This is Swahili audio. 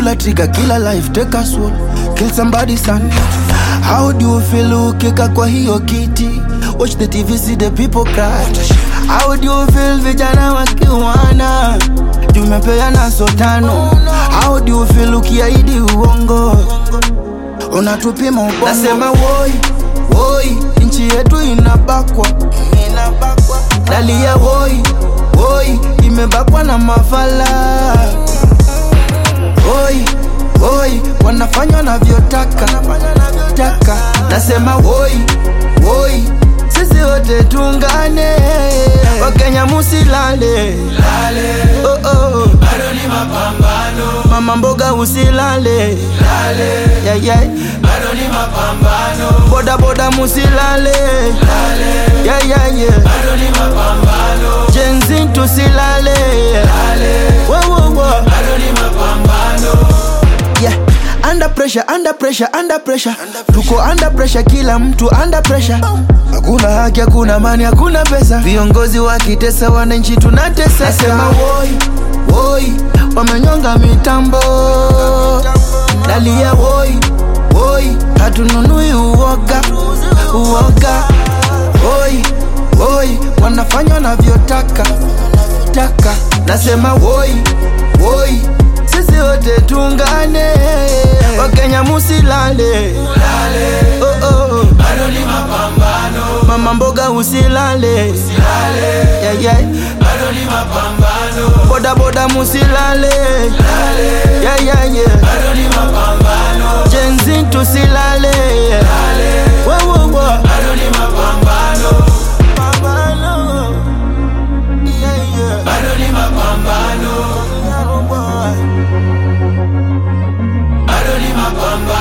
pull a trigger, kill a life, take a soul, kill somebody son. How do you feel ukika kwa hiyo kiti? Watch the TV, see the people cry. How do you feel vijana wakiwana? Tumepeana sotano. How do you feel ukiahidi uongo? Unatupima ubongo. Nasema woi, woi, nchi yetu inabakwa. Dalia woi, woi, imebakwa na mafala. Woi, woi, wanafanya navyotaka. Nasema woi, woi, sisi wote tungane. Wakenya musilale, oh oh, bado ni mapambano. mama mboga usilale, yeah yeah, bado ni mapambano. boda boda musilale, yeah yeah yeah, bado ni mapambano. Jenzi tusilale, wo wo wo, bado ni mapambano. yeah. Under pressure, under pressure, under pressure. Tuko under pressure, kila mtu under pressure. Hakuna haki, hakuna amani, hakuna pesa. Viongozi wakitesa wananchi tunatesa. Nasema woi, woi, wamenyonga mitambo. Dalia woi, woi, hatununui uoga, uoga. Woi, woi, wanafanya wanavyotaka, taka. Nasema woi, woi, sisi wote tungane. Wakenya musilale, oh oh, bado ni mapambano. mama mboga usilale, yeah yeah, bado ni mapambano. boda boda musilale, yeah yeah yeah, bado ni mapambano. Jenzi tusilale, wo wo wo, bado ni mapambano. yeah yeah, bado ni mapambano. bado ni mapambano.